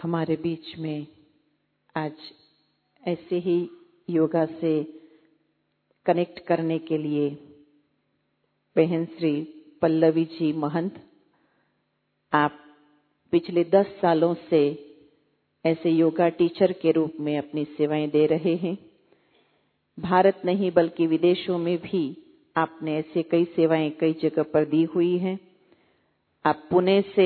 हमारे बीच में आज ऐसे ही योगा से कनेक्ट करने के लिए बहन श्री पल्लवी जी महंत, आप पिछले 10 सालों से ऐसे योगा टीचर के रूप में अपनी सेवाएं दे रहे हैं। भारत नहीं बल्कि विदेशों में भी आपने ऐसे कई सेवाएं कई जगह पर दी हुई हैं। आप पुणे से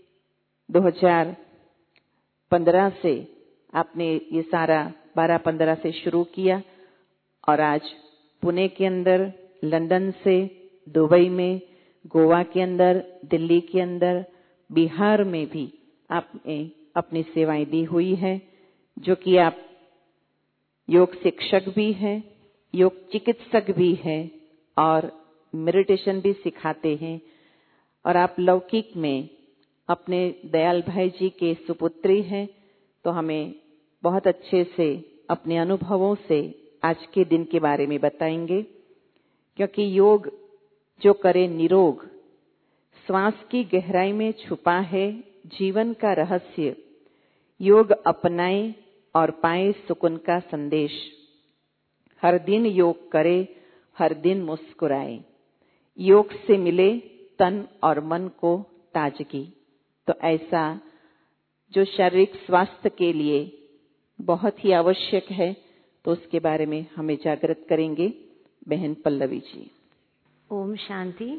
2015 से आपने ये सारा 12-15 से शुरू किया और आज पुणे के अंदर, लंदन से, दुबई में, गोवा के अंदर, दिल्ली के अंदर, बिहार में भी आपने अपनी सेवाएं दी हुई है, जो कि आप योग शिक्षक भी हैं, योग चिकित्सक भी हैं और मेडिटेशन भी सिखाते हैं। और आप लौकिक में अपने दयाल भाई जी के सुपुत्री हैं, तो हमें बहुत अच्छे से अपने अनुभवों से आज के दिन के बारे में बताएंगे। क्योंकि योग जो करे निरोग, श्वास की गहराई में छुपा है जीवन का रहस्य। योग अपनाए और पाए सुकून का संदेश। हर दिन योग करे, हर दिन मुस्कुराए। योग से मिले तन और मन को ताजगी। तो ऐसा जो शारीरिक स्वास्थ्य के लिए बहुत ही आवश्यक है, तो उसके बारे में हमें जागृत करेंगे बहन पल्लवी जी। ओम शांति।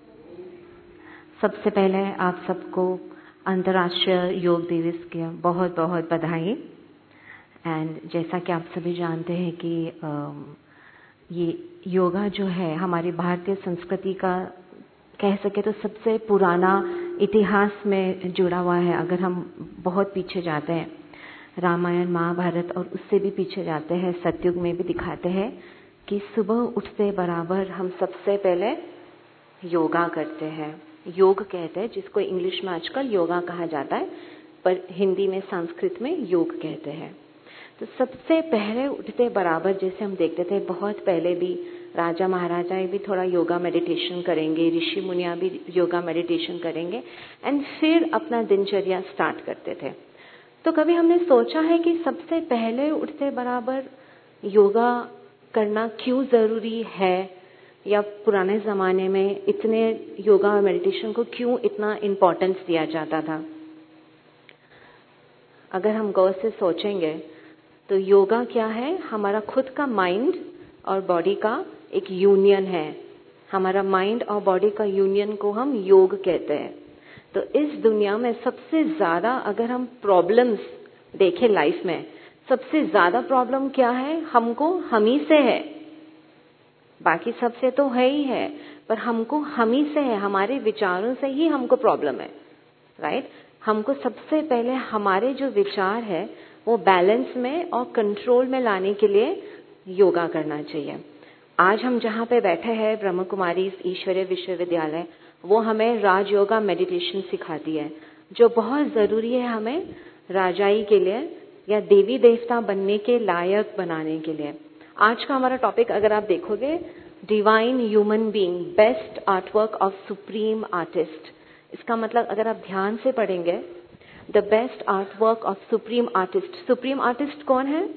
सबसे पहले आप सबको अंतर्राष्ट्रीय योग दिवस की बहुत बहुत बधाई। एंड जैसा कि आप सभी जानते हैं कि ये योगा जो है हमारी भारतीय संस्कृति का कह सके तो सबसे पुराना इतिहास में जुड़ा हुआ है। अगर हम बहुत पीछे जाते हैं, रामायण महाभारत और उससे भी पीछे जाते हैं, सतयुग में भी दिखाते हैं कि सुबह उठते बराबर हम सबसे पहले योगा करते हैं। योग कहते हैं जिसको इंग्लिश में आजकल योगा कहा जाता है, पर हिंदी में संस्कृत में योग कहते हैं। तो सबसे पहले उठते बराबर जैसे हम देखते थे, बहुत पहले भी राजा महाराजा भी थोड़ा योगा मेडिटेशन करेंगे, ऋषि मुनिया भी योगा मेडिटेशन करेंगे एंड फिर अपना दिनचर्या स्टार्ट करते थे। तो कभी हमने सोचा है कि सबसे पहले उठते बराबर योगा करना क्यों जरूरी है, या पुराने जमाने में इतने योगा और मेडिटेशन को क्यों इतना इम्पोर्टेंस दिया जाता था? अगर हम गौर से सोचेंगे तो योगा क्या है? हमारा खुद का माइंड और बॉडी का एक यूनियन है। हमारा माइंड और बॉडी का यूनियन को हम योग कहते हैं। तो इस दुनिया में सबसे ज्यादा अगर हम प्रॉब्लम्स देखें लाइफ में, सबसे ज्यादा प्रॉब्लम क्या है? हमको हम ही से है। बाकी सबसे तो है ही है, पर हमको हम ही से है। हमारे विचारों से ही हमको प्रॉब्लम है, राइट? हमको सबसे पहले हमारे जो विचार है वो बैलेंस में और कंट्रोल में लाने के लिए योगा करना चाहिए। आज हम जहाँ पे बैठे हैं ब्रह्म कुमारी ईश्वरीय विश्वविद्यालय, वो हमें राज योगा मेडिटेशन सिखाती है, जो बहुत जरूरी है हमें राजाई के लिए या देवी देवता बनने के लायक बनाने के लिए। आज का हमारा टॉपिक अगर आप देखोगे, divine human being, best artwork of supreme artist. इसका मतलब अगर आप ध्यान से पढ़ेंगे, the best artwork of supreme artist. Supreme artist कौन है?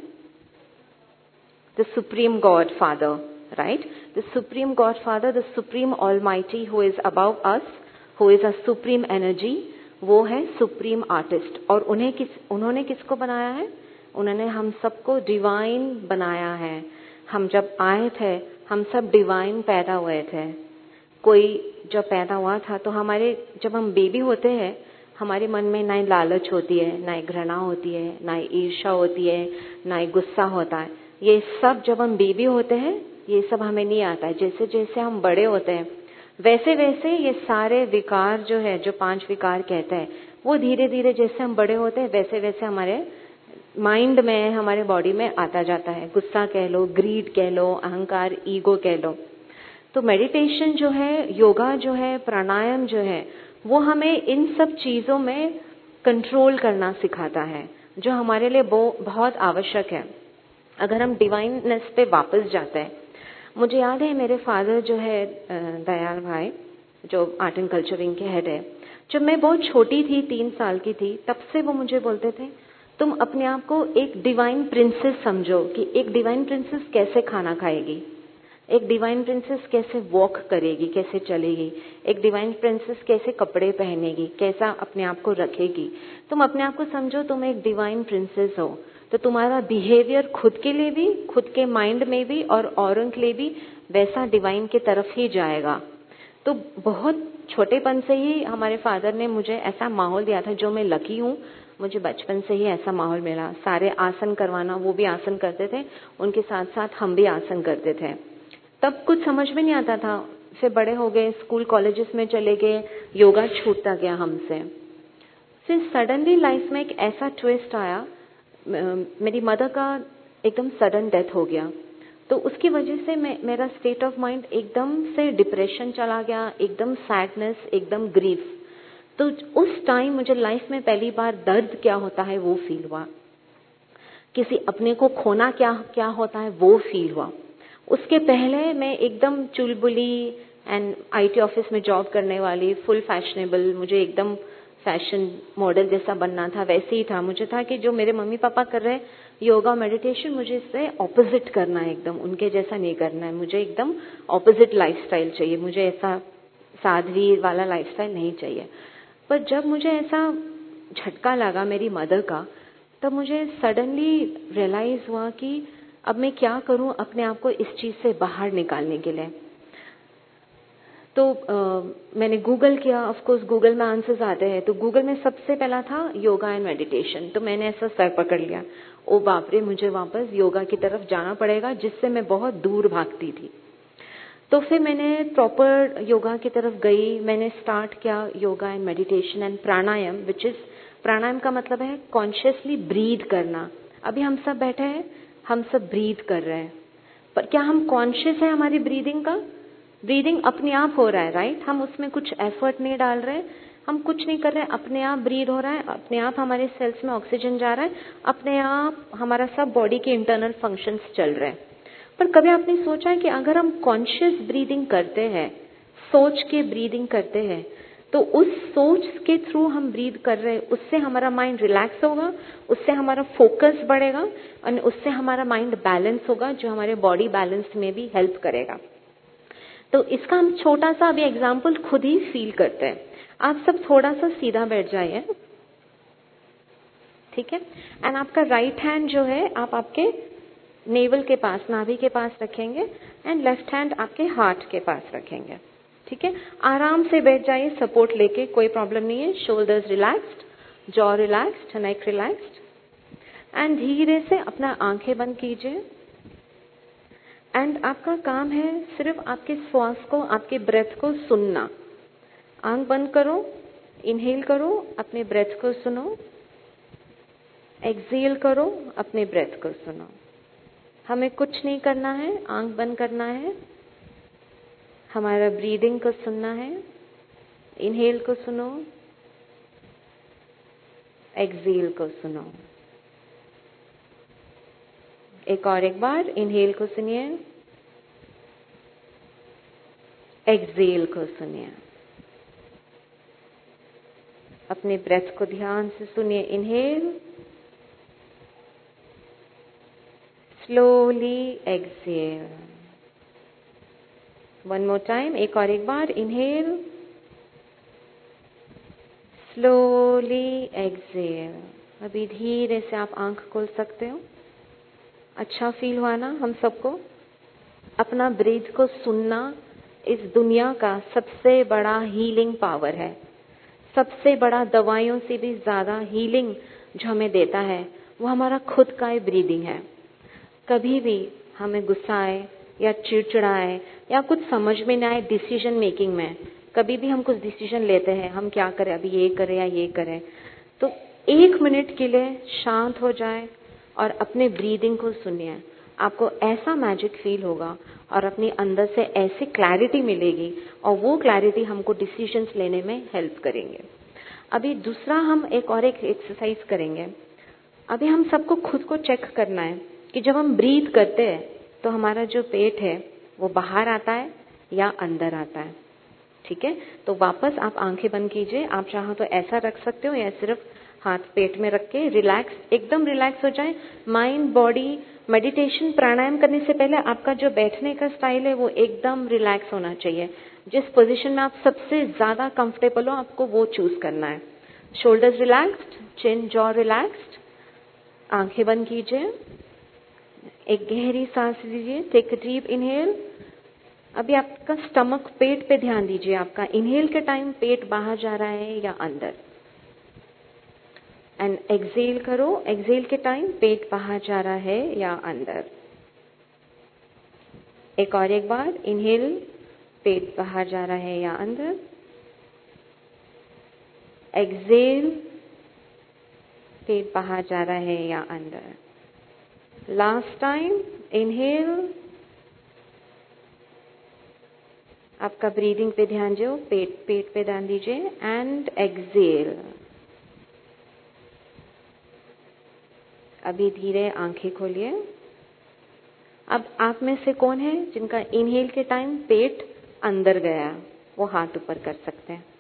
The supreme god father, right? The supreme god father, the supreme almighty who is above us, who is a supreme energy, वो है सुप्रीम आर्टिस्ट। और उन्होंने किसको बनाया है? उन्होंने हम सबको डिवाइन बनाया है। हम जब आए थे, हम सब डिवाइन पैदा हुए थे। कोई जब पैदा हुआ था तो जब हम बेबी होते हैं, हमारे मन में ना लालच होती है, ना घृणा होती है, ना ईर्ष्या होती है, ना गुस्सा होता है। ये सब जब हम बेबी होते हैं, ये सब हमें नहीं आता है। जैसे जैसे हम बड़े होते हैं, वैसे वैसे ये सारे विकार जो है, जो 5 विकार कहते हैं, वो धीरे धीरे जैसे हम बड़े होते हैं वैसे वैसे हमारे माइंड में, हमारे बॉडी में आता जाता है। गुस्सा कह लो, ग्रीड कह लो, अहंकार, ईगो कह लो। तो मेडिटेशन जो है, योगा जो है, प्राणायाम जो है, वो हमें इन सब चीजों में कंट्रोल करना सिखाता है, जो हमारे लिए बहुत आवश्यक है। अगर हम डिवाइननेस पे वापस जाते हैं, मुझे याद है मेरे फादर जो है दयाल भाई, जो आर्ट एंड कल्चर विंग के हेड है, जब मैं बहुत छोटी थी, 3 साल की थी, तब से वो मुझे बोलते थे, तुम अपने आप को एक डिवाइन प्रिंसेस समझो, कि एक डिवाइन प्रिंसेस कैसे खाना खाएगी, एक डिवाइन प्रिंसेस कैसे वॉक करेगी, कैसे चलेगी, एक डिवाइन प्रिंसेस कैसे कपड़े पहनेगी, कैसा अपने आप को रखेगी। तुम अपने आप को समझो तुम एक डिवाइन प्रिंसेस हो, तो तुम्हारा बिहेवियर खुद के लिए भी, खुद के माइंड में भी और औरों के लिए भी वैसा डिवाइन की तरफ ही जाएगा। तो बहुत छोटेपन से ही हमारे फादर ने मुझे ऐसा माहौल दिया था, जो मैं लकी हूँ, मुझे बचपन से ही ऐसा माहौल मिला। सारे आसन करवाना, वो भी आसन करते थे, उनके साथ साथ हम भी आसन करते थे। तब कुछ समझ में नहीं आता था, फिर बड़े हो गए, स्कूल कॉलेजेस में चले गए, योगा छूटता गया हमसे। फिर सडनली लाइफ में एक ऐसा ट्विस्ट आया, मेरी मदर का एकदम सडन डेथ हो गया। तो उसकी वजह से मेरा स्टेट ऑफ माइंड एकदम से डिप्रेशन चला गया, एकदम सैडनेस, एकदम ग्रीफ। तो उस टाइम मुझे लाइफ में पहली बार दर्द क्या होता है वो फील हुआ, किसी अपने को खोना क्या होता है वो फील हुआ। उसके पहले मैं एकदम चुलबुली एंड आईटी ऑफिस में जॉब करने वाली, फुल फैशनेबल, मुझे एकदम फैशन मॉडल जैसा बनना था, वैसे ही था। मुझे था कि जो मेरे मम्मी पापा कर रहे हैं योगा मेडिटेशन, मुझे इससे ऑपोजिट करना है, एकदम उनके जैसा नहीं करना है, मुझे एकदम ऑपोजिट लाइफस्टाइल चाहिए, मुझे ऐसा साध्वी वाला लाइफस्टाइल नहीं चाहिए। पर जब मुझे ऐसा झटका लगा मेरी मदर का, तब मुझे सडनली रियलाइज हुआ कि अब मैं क्या करूं अपने आप को इस चीज से बाहर निकालने के लिए। तो मैंने गूगल किया, ऑफ कोर्स गूगल में आंसर्स आते हैं, तो गूगल में सबसे पहला था योगा एंड मेडिटेशन। तो मैंने ऐसा सर पकड़ लिया, ओ बाप रे, मुझे वापस योगा की तरफ जाना पड़ेगा, जिससे मैं बहुत दूर भागती थी। तो फिर मैंने प्रॉपर योगा की तरफ गई, मैंने स्टार्ट किया yoga and meditation and pranayama, which is, pranayama का मतलब है कॉन्शियसली ब्रीथ करना। अभी हम सब बैठे हैं, हम सब ब्रीथ कर रहे हैं, पर क्या हम कॉन्शियस है हमारी ब्रीदिंग का? ब्रीदिंग अपने आप हो रहा है, राइट? हम उसमें कुछ एफर्ट नहीं डाल रहे, हम कुछ नहीं कर रहे, अपने आप ब्रीद हो रहा है, अपने आप हमारे सेल्स में ऑक्सीजन जा रहा है, अपने आप हमारा सब बॉडी के इंटरनल फंक्शंस चल रहे हैं। पर कभी आपने सोचा है कि अगर हम कॉन्शियस ब्रीदिंग करते हैं, सोच के ब्रीदिंग करते हैं, तो उस सोच के थ्रू हम ब्रीद कर रहे हैं, उससे हमारा माइंड रिलैक्स होगा, उससे हमारा फोकस बढ़ेगा और उससे हमारा माइंड बैलेंस होगा, जो हमारे बॉडी बैलेंस में भी हेल्प करेगा। तो इसका हम छोटा सा अभी एग्जाम्पल खुद ही फील करते हैं। आप सब थोड़ा सा सीधा बैठ जाइए, ठीक है? एंड आपका राइट हैंड जो है आप आपके नेवल के पास, नाभि के पास रखेंगे, एंड लेफ्ट हैंड आपके हार्ट के पास रखेंगे, ठीक है? आराम से बैठ जाइए, सपोर्ट लेके, कोई प्रॉब्लम नहीं है। Shoulders relaxed, jaw relaxed, neck relaxed, and धीरे से अपना आंखें बंद कीजिए। एंड आपका काम है सिर्फ आपके श्वास को, आपके ब्रेथ को सुनना। आंख बंद करो, इनहेल करो, अपने ब्रेथ को सुनो, एक्सहेल करो, अपने ब्रेथ को सुनो। हमें कुछ नहीं करना है, आंख बंद करना है, हमारा ब्रीदिंग को सुनना है। इनहेल को सुनो, एक्सहेल को सुनो। एक बार इनहेल को सुनिए, एक्सहेल को सुनिए। अपने ब्रेथ को ध्यान से सुनिए। Inhale, slowly exhale. One more time, एक बार इनहेल, स्लोली एक्सहेल। अभी धीरे से आप आंख खोल सकते हो। अच्छा फील हुआ ना हम सबको? अपना ब्रीथ को सुनना इस दुनिया का सबसे बड़ा हीलिंग पावर है। सबसे बड़ा दवाइयों से भी ज्यादा हीलिंग जो हमें देता है वो हमारा खुद का ही ब्रीदिंग है। कभी भी हमें गुस्सा आए या चिड़चिड़ा आए या कुछ समझ में ना आए डिसीजन मेकिंग में, कभी भी हम कुछ डिसीजन लेते हैं, हम क्या करें, अभी ये करें या ये करें, तो 1 मिनट के लिए शांत हो जाए और अपने ब्रीदिंग को सुनिए। आपको ऐसा मैजिक फील होगा और अपने अंदर से ऐसी क्लैरिटी मिलेगी और वो क्लैरिटी हमको डिसीजंस लेने में हेल्प करेंगे। अभी दूसरा हम एक एक्सरसाइज करेंगे। अभी हम सबको खुद को चेक करना है कि जब हम ब्रीथ करते हैं तो हमारा जो पेट है वो बाहर आता है या अंदर आता है, ठीक है, तो वापस आप आंखें बंद कीजिए। आप चाहो तो ऐसा रख सकते हो या सिर्फ हाथ पेट में रख के रिलैक्स, एकदम रिलैक्स हो जाए। माइंड, बॉडी, मेडिटेशन, प्राणायाम करने से पहले आपका जो बैठने का स्टाइल है वो एकदम रिलैक्स होना चाहिए। जिस पोजीशन में आप सबसे ज्यादा कंफर्टेबल हो आपको वो चूज करना है। Shoulders relaxed, chin, jaw relaxed. आंखें बंद कीजिए, एक गहरी सांस लीजिए। Take a deep inhale. अभी आपका स्टमक, पेट पे ध्यान दीजिए। आपका इनहेल के टाइम पेट बाहर जा रहा है या अंदर, एंड एक्सेल करो। एक्सेल के टाइम पेट बाहर जा रहा है या अंदर। एक बार इनहेल, पेट बाहर जा रहा है या अंदर। एक्सेल, पेट बाहर जा रहा है या अंदर। Last time, inhale. आपका ब्रीदिंग पे ध्यान दो, पेट पे ध्यान दीजिए, एंड एक्सेल। अभी धीरे आंखें खोलिए। अब आप में से कौन है जिनका इनहेल के टाइम पेट अंदर गया, वो हाथ ऊपर कर सकते हैं।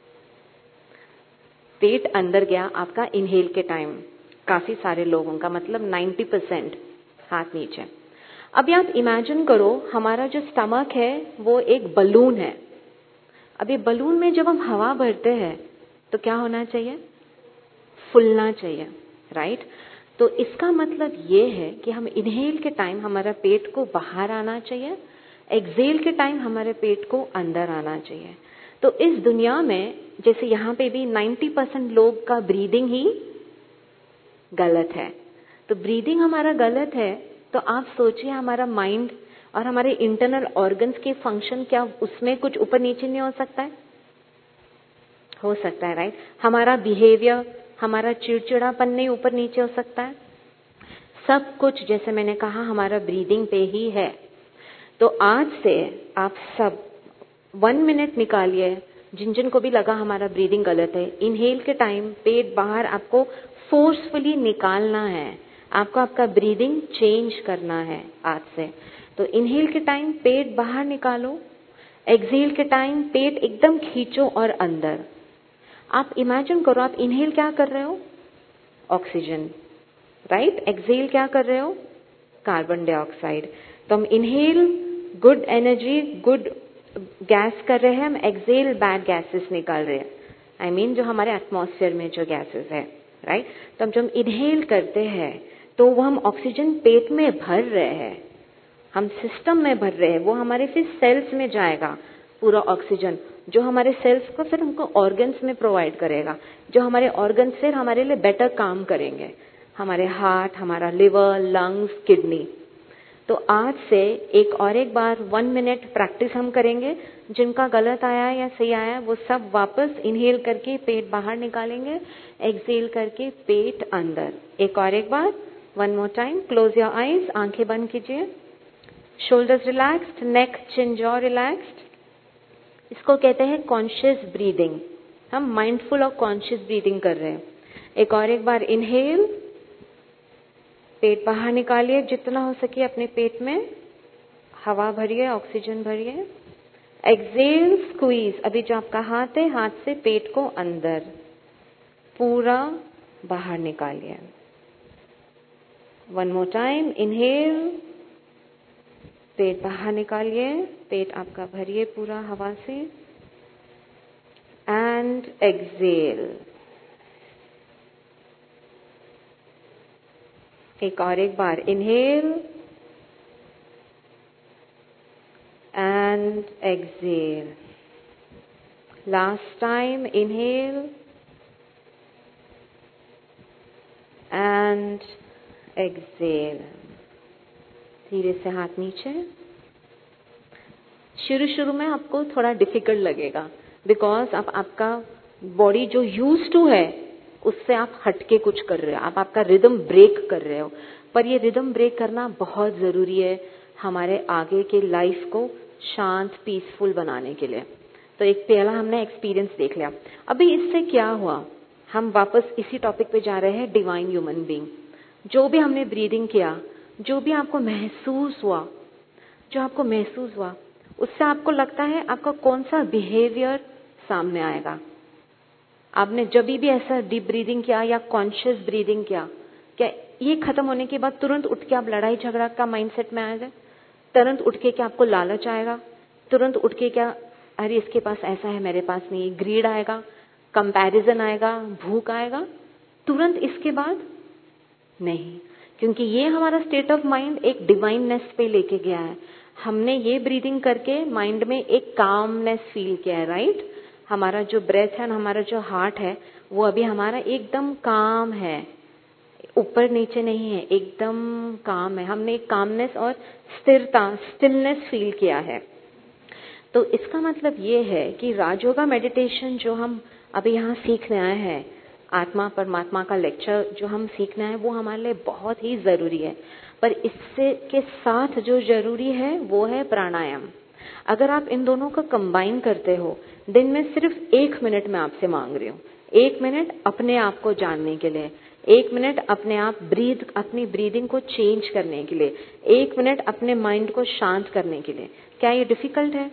पेट अंदर गया आपका इनहेल के टाइम, काफी सारे लोगों का, मतलब 90%। हाथ नीचे। अभी आप इमेजिन करो हमारा जो स्टमक है वो एक बलून है। अभी बलून में जब हम हवा भरते हैं तो क्या होना चाहिए? फूलना चाहिए, राइट? तो इसका मतलब ये है कि हम इनहेल के टाइम हमारा पेट को बाहर आना चाहिए, एक्सेल के टाइम हमारे पेट को अंदर आना चाहिए। तो इस दुनिया में जैसे यहाँ पे भी 90% लोग का ब्रीदिंग ही गलत है। तो ब्रीदिंग हमारा गलत है, तो आप सोचिए हमारा माइंड और हमारे इंटरनल ऑर्गन्स के फंक्शन, क्या उसमें कुछ ऊपर नीचे नहीं हो सकता है? हो सकता है, राइट? हमारा बिहेवियर, हमारा चिड़चिड़ापन नहीं ऊपर नीचे हो सकता है? सब कुछ, जैसे मैंने कहा, हमारा ब्रीदिंग पे ही है। तो आज से आप सब 1 मिनट निकालिए, जिन जिन को भी लगा हमारा ब्रीदिंग गलत है, इनहेल के टाइम पेट बाहर आपको फोर्सफुली निकालना है। आपको आपका ब्रीदिंग चेंज करना है आज से। तो इनहेल के टाइम पेट बाहर निकालो, एक्सेल के टाइम पेट एकदम खींचो और अंदर। आप इमेजिन करो, आप इनहेल क्या कर रहे हो? Oxygen, right? एक्सेल क्या कर रहे हो? Carbon dioxide. तो हम inhale good energy, good gas कर रहे हैं, हम एक्सेल बैड गैसेस निकाल रहे हैं। आई मीन जो हमारे एटमॉस्फेयर में जो गैसेस है, राइट? तो जब हम इनहेल करते हैं तो वो हम ऑक्सीजन पेट में भर रहे हैं, हम सिस्टम में भर रहे हैं, वो हमारे फिर सेल्स में जाएगा पूरा ऑक्सीजन, जो हमारे सेल्स को फिर हमको ऑर्गन्स में प्रोवाइड करेगा, जो हमारे ऑर्गन्स फिर हमारे लिए बेटर काम करेंगे, हमारे हार्ट, हमारा लिवर, लंग्स, किडनी। तो आज से एक बार 1 मिनट प्रैक्टिस हम करेंगे। जिनका गलत आया या सही आया वो सब वापस इनहेल करके पेट बाहर निकालेंगे, एक्सेल करके पेट अंदर। एक बार, 1 more time. Close your eyes, आंखें बंद कीजिए। Shoulders relaxed, neck, chin, jaw relaxed. इसको कहते हैं कॉन्शियस ब्रीदिंग। हम माइंडफुल और कॉन्शियस ब्रीदिंग कर रहे हैं। एक बार इनहेल, पेट बाहर निकालिए, जितना हो सके अपने पेट में हवा भरिए, ऑक्सीजन भरिए। Exhale, squeeze. अभी जो आपका हाथ है, हाथ से पेट को अंदर पूरा बाहर निकालिए। 1 मोर टाइम। इनहेल, पेट बाहर निकालिए, पेट आपका भरिए पूरा हवा से, एंड एक्सेल। एक बार inhale and exhale. Last time, inhale and exhale. धीरे से हाथ नीचे। शुरू में आपको थोड़ा डिफिकल्ट लगेगा, बिकॉज अब आपका बॉडी जो यूज टू है उससे आप हटके कुछ कर रहे हो, आप आपका रिदम ब्रेक कर रहे हो। पर ये रिदम ब्रेक करना बहुत जरूरी है हमारे आगे के लाइफ को शांत, पीसफुल बनाने के लिए। तो एक पहला हमने एक्सपीरियंस देख लिया। अभी इससे क्या हुआ, हम वापस इसी टॉपिक पे जा रहे हैं, डिवाइन ह्यूमन बीइंग। जो भी हमने ब्रीदिंग किया, जो भी आपको महसूस हुआ, उससे आपको लगता है आपका कौन सा बिहेवियर सामने आएगा। आपने जब भी ऐसा डीप ब्रीदिंग किया या कॉन्शियस ब्रीदिंग किया, क्या ये खत्म होने के बाद तुरंत उठ के आप लड़ाई झगड़ा का माइंडसेट में आ जाए? तुरंत उठ के क्या आपको लालच आएगा? तुरंत उठ के क्या अरे इसके पास ऐसा है मेरे पास नहीं, ग्रीड आएगा, कंपैरिजन आएगा, भूख आएगा तुरंत इसके बाद? नहीं, क्योंकि ये हमारा स्टेट ऑफ माइंड एक डिवाइननेस पे लेके गया है। हमने ये ब्रीदिंग करके माइंड में एक कामनेस फील किया है, राइट? हमारा जो ब्रेथ है, हमारा जो हार्ट है, वो अभी हमारा एकदम काम है, ऊपर नीचे नहीं है, एकदम काम है। हमने एक कामनेस और स्थिरता, स्टिलनेस फील किया है। तो इसका मतलब ये है कि राजयोगा मेडिटेशन जो हम अभी यहाँ सीखने आए हैं, आत्मा परमात्मा का लेक्चर जो हम सीखना है, वो हमारे लिए बहुत ही जरूरी है। पर इससे के साथ जो जरूरी है वो है प्राणायाम। अगर आप इन दोनों को कंबाइन करते हो, दिन में सिर्फ 1 मिनट में आपसे मांग रही हूँ, 1 मिनट अपने आप को जानने के लिए, 1 मिनट अपने आप अपनी ब्रीदिंग को चेंज करने के लिए, 1 मिनट अपने माइंड को शांत करने के लिए। क्या ये डिफिकल्ट है?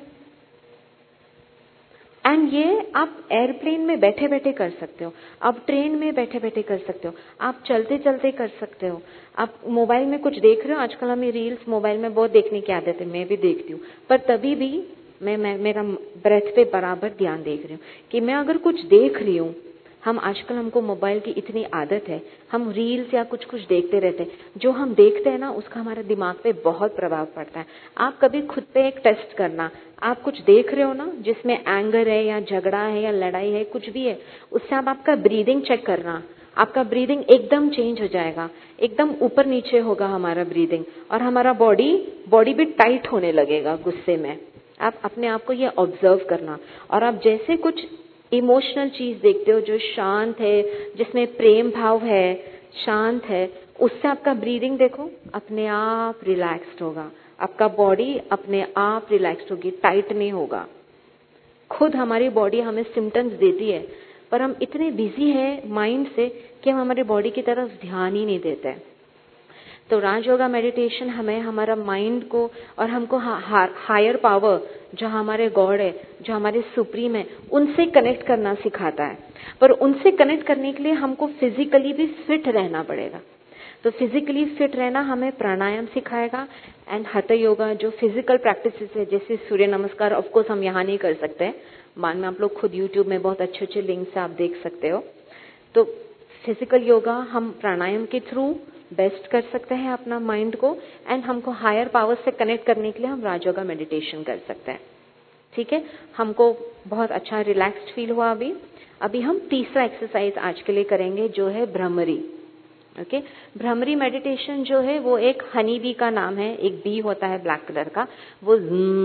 एंड ये आप एयरप्लेन में बैठे बैठे कर सकते हो, आप ट्रेन में बैठे बैठे कर सकते हो, आप चलते चलते कर सकते हो, आप मोबाइल में कुछ देख रहे हो। आजकल हमें रील्स मोबाइल में बहुत देखने की आदत है, मैं भी देखती हूँ, पर तभी भी मैं मेरा ब्रेथ पे बराबर ध्यान देख रही हूँ कि मैं अगर कुछ देख रही हूँ। हमको मोबाइल की इतनी आदत है, हम रील्स या कुछ देखते रहते हैं। जो हम देखते हैं ना, उसका हमारे दिमाग पे बहुत प्रभाव पड़ता है। आप कभी खुद पे एक टेस्ट करना, आप कुछ देख रहे हो ना जिसमें एंगर है या झगड़ा है या लड़ाई है, कुछ भी है, उससे आप आपका ब्रीदिंग चेक करना, आपका ब्रीदिंग एकदम चेंज हो जाएगा, एकदम ऊपर नीचे होगा हमारा ब्रीदिंग, और हमारा बॉडी भी टाइट होने लगेगा गुस्से में। आप अपने आप को ये ऑब्जर्व करना, और आप जैसे कुछ इमोशनल चीज देखते हो जो शांत है, जिसमें प्रेम भाव है, शांत है, उससे आपका ब्रीदिंग देखो अपने आप रिलैक्स्ड होगा, आपका बॉडी अपने आप रिलैक्स्ड होगी, टाइट नहीं होगा। खुद हमारी बॉडी हमें सिम्टम्स देती है, पर हम इतने बिजी हैं माइंड से कि हम हमारे बॉडी की तरफ ध्यान ही नहीं देते। तो राजयोगा मेडिटेशन हमें हमारा माइंड को और हमको हायर पावर जो हमारे गॉड है, जो हमारे सुप्रीम है, उनसे कनेक्ट करना सिखाता है। पर उनसे कनेक्ट करने के लिए हमको फिजिकली भी फिट रहना पड़ेगा। तो फिजिकली फिट रहना हमें प्राणायाम सिखाएगा, एंड हठ योगा जो फिजिकल प्रैक्टिसेस है, जैसे सूर्य नमस्कार, ऑफ कोर्स हम यहाँ नहीं कर सकते, बाद में आप लोग खुद यूट्यूब में बहुत अच्छे अच्छे लिंक से आप देख सकते हो। तो फिजिकल योगा हम प्राणायाम के थ्रू बेस्ट कर सकते हैं अपना माइंड को, एंड हमको हायर पावर से कनेक्ट करने के लिए हम राजयोगा मेडिटेशन कर सकते हैं। ठीक है, हमको बहुत अच्छा रिलैक्स्ड फील हुआ। अभी हम तीसरा एक्सरसाइज आज के लिए करेंगे जो है भ्रमरी। ओके, भ्रमरी मेडिटेशन जो है वो एक हनी बी का नाम है, एक बी होता है ब्लैक कलर का, वो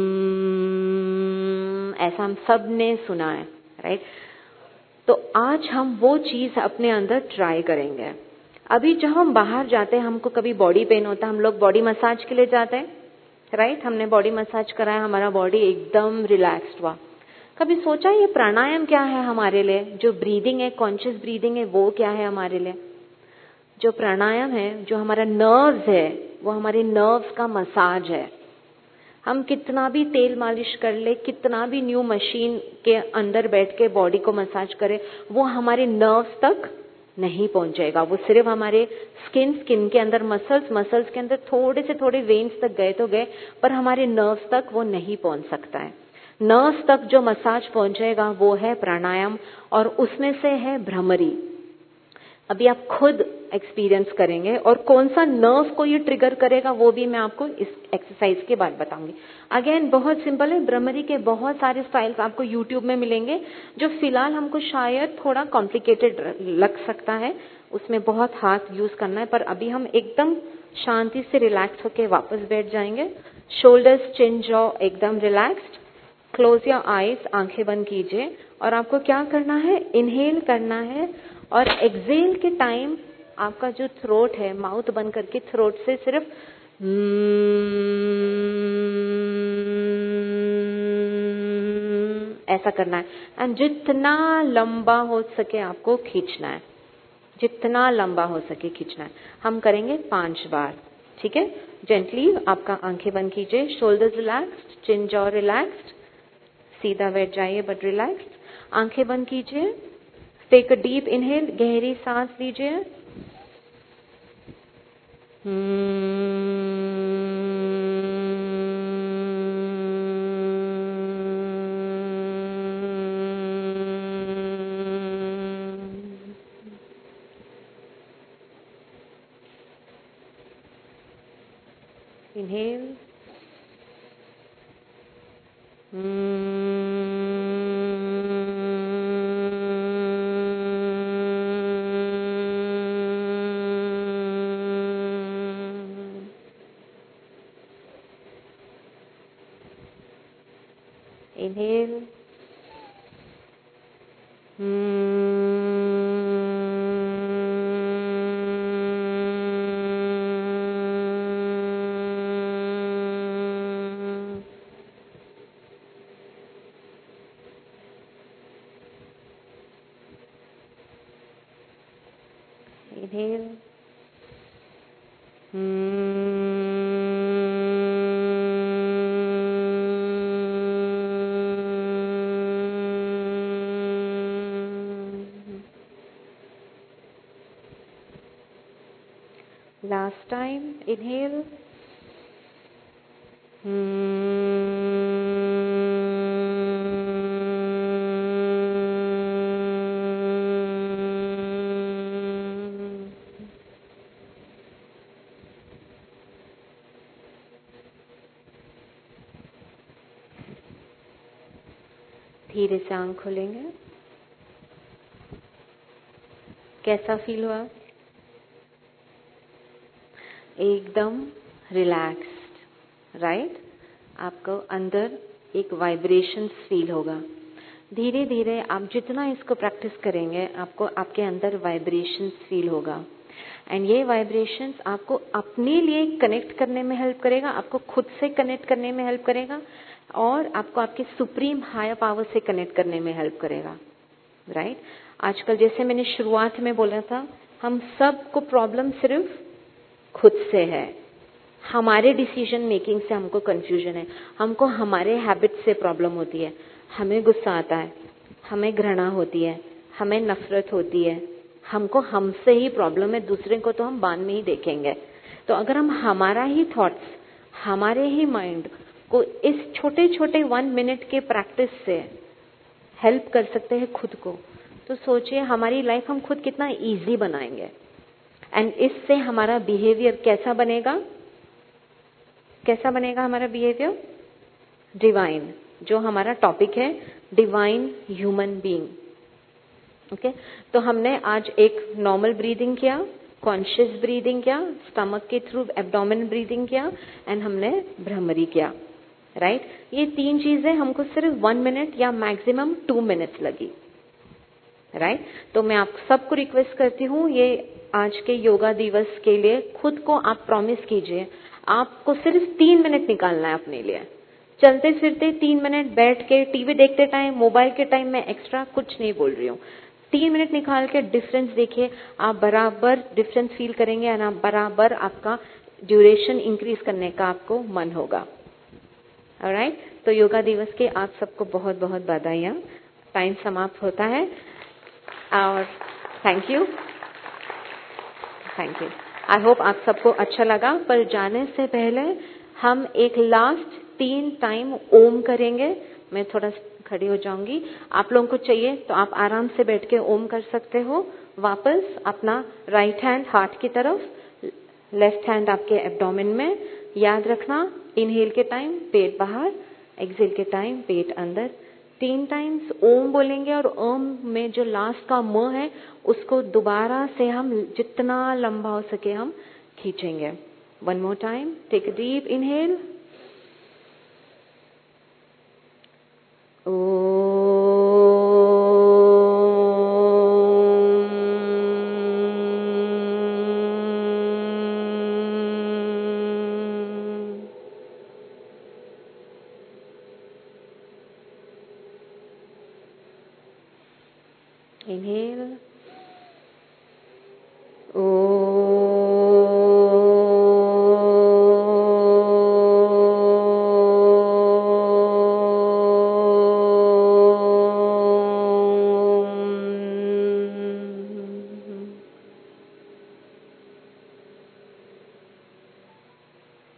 ऐसा हम सब ने सुना है, राइट? तो आज हम वो चीज अपने अंदर ट्राई करेंगे। अभी जब हम बाहर जाते हैं, हमको कभी बॉडी पेन होता है, हम लोग बॉडी मसाज के लिए जाते हैं, राइट? हमने बॉडी मसाज कराया, हमारा बॉडी एकदम रिलैक्स्ड हुआ। कभी सोचा ये प्राणायाम क्या है हमारे लिए? जो ब्रीदिंग है, कॉन्शियस ब्रीदिंग है, वो क्या है हमारे लिए? जो प्राणायाम है, जो हमारा नर्व्स है, वो हमारे नर्व्स का मसाज है। हम कितना भी तेल मालिश कर ले, कितना भी न्यू मशीन के अंदर बैठ के बॉडी को मसाज करे, वो हमारे नर्व्स तक नहीं पहुंचेगा। वो सिर्फ हमारे स्किन के अंदर, मसल्स के अंदर थोड़े से थोड़े वेन्स तक गए तो गए, पर हमारे नर्व्स तक वो नहीं पहुंच सकता है। नर्व्स तक जो मसाज पहुंचेगा वो है प्राणायाम, और उसमें से है भ्रमरी। अभी आप खुद एक्सपीरियंस करेंगे, और कौन सा नर्व को ये ट्रिगर करेगा वो भी मैं आपको इस एक्सरसाइज के बाद बताऊंगी। अगेन बहुत सिंपल है, भ्रमरी के बहुत सारे स्टाइल्स आपको यूट्यूब में मिलेंगे, जो फिलहाल हमको शायद थोड़ा कॉम्प्लिकेटेड लग सकता है, उसमें बहुत हाथ यूज करना है, पर अभी हम एकदम शांति से रिलैक्स होके वापस बैठ जाएंगे। शोल्डर्स, चिन, जॉ एकदम रिलैक्स्ड। क्लोज योर आईज, आंखें बंद कीजिए, और आपको क्या करना है, इनहेल करना है, और एक्सहेल के टाइम आपका जो थ्रोट है, माउथ बंद करके थ्रोट से सिर्फ ऐसा करना है, एंड जितना लंबा हो सके आपको खींचना है, जितना लंबा हो सके खींचना है। हम करेंगे 5 बार, ठीक है? जेंटली आपका आंखें बंद कीजिए, shoulders relaxed, chin jaw relaxed, सीधा बैठ जाइए बट रिलैक्स्ड। आंखें बंद कीजिए, टेक अ डीप इनहेल, गहरी सांस लीजिए, inhale, inhale, inhale, last time, inhale, धीरे से आंख खोलेंगे। कैसा फील हुआ? एकदम रिलैक्स्ड, राइट? आपको अंदर एक वाइब्रेशन फील होगा। धीरे धीरे आप जितना इसको प्रैक्टिस करेंगे, आपको आपके अंदर वाइब्रेशन फील होगा। एंड ये वाइब्रेशंस आपको अपने लिए कनेक्ट करने में हेल्प करेगा, आपको खुद से कनेक्ट करने में हेल्प करेगा, और आपको आपके सुप्रीम हायर पावर से कनेक्ट करने में हेल्प करेगा, राइट? आजकल जैसे मैंने शुरुआत में बोला था, हम सबको प्रॉब्लम सिर्फ खुद से है। हमारे डिसीजन मेकिंग से हमको कंफ्यूजन है, हमको हमारे हैबिट से प्रॉब्लम होती है। हमें गुस्सा आता है, हमें घृणा होती है, हमें नफरत होती है, हमको हमसे ही प्रॉब्लम है, दूसरे को तो हम बाद में ही देखेंगे। तो अगर हम हमारा ही थॉट्स, हमारे ही माइंड को इस छोटे छोटे 1 मिनट के प्रैक्टिस से हेल्प कर सकते हैं खुद को, तो सोचिए हमारी लाइफ हम खुद कितना इजी बनाएंगे। एंड इससे हमारा बिहेवियर कैसा बनेगा? कैसा बनेगा हमारा बिहेवियर? डिवाइन, जो हमारा टॉपिक है, डिवाइन ह्यूमन बीइंग। ओके, तो हमने आज एक नॉर्मल ब्रीदिंग किया, कॉन्शियस ब्रीदिंग किया, स्टमक के थ्रू एब्डोमेन ब्रीदिंग किया, एंड हमने भ्रमरी किया, राइट? ये 3 चीजें हमको सिर्फ 1 मिनट या मैक्सिमम 2 मिनट्स लगी, राइट? तो मैं आप सबको रिक्वेस्ट करती हूँ, ये आज के योगा दिवस के लिए खुद को आप प्रॉमिस कीजिए, आपको सिर्फ 3 मिनट निकालना है अपने लिए। चलते फिरते 3 मिनट बैठ के, टीवी देखते टाइम, मोबाइल के टाइम में एक्स्ट्रा कुछ नहीं बोल रही हूँ। 3 मिनट निकाल के डिफरेंस देखिए, आप बराबर डिफरेंस फील करेंगे, और आप बराबर आपका ड्यूरेशन इंक्रीज करने का आपको मन होगा। ऑलराइट? तो योगा दिवस के आप सबको बहुत बहुत बधाइयाँ। टाइम समाप्त होता है, और thank you. Thank you. I hope आप सबको अच्छा लगा। पर जाने से पहले हम एक लास्ट 3 टाइम ओम करेंगे। मैं थोड़ा खड़ी हो जाऊंगी, आप लोगों को चाहिए तो आप आराम से बैठ के ओम कर सकते हो। वापस अपना राइट हैंड हार्ट की तरफ, लेफ्ट हैंड आपके एब्डोमेन में। याद रखना, इनहेल के टाइम पेट बाहर, एक्सहेल के टाइम पेट अंदर। 3 टाइम्स ओम बोलेंगे, और ओम में जो लास्ट का म है उसको दोबारा से हम जितना लंबा हो सके हम खींचेंगे। 1 more time, take a deep inhale. Inhale.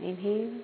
Inhale.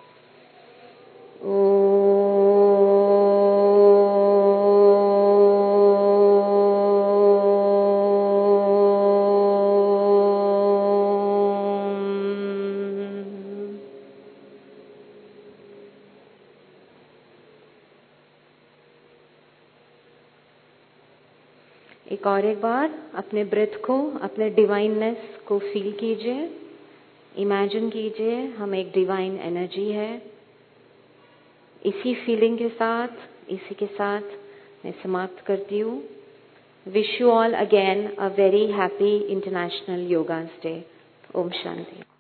एक बार अपने ब्रेथ को, अपने डिवाइननेस को फील कीजिए। इमेजिन कीजिए हम एक डिवाइन एनर्जी है। इसी फीलिंग के साथ, इसी के साथ मैं समाप्त करती हूँ। Wish you all again a very happy international yoga day. ओम शांति।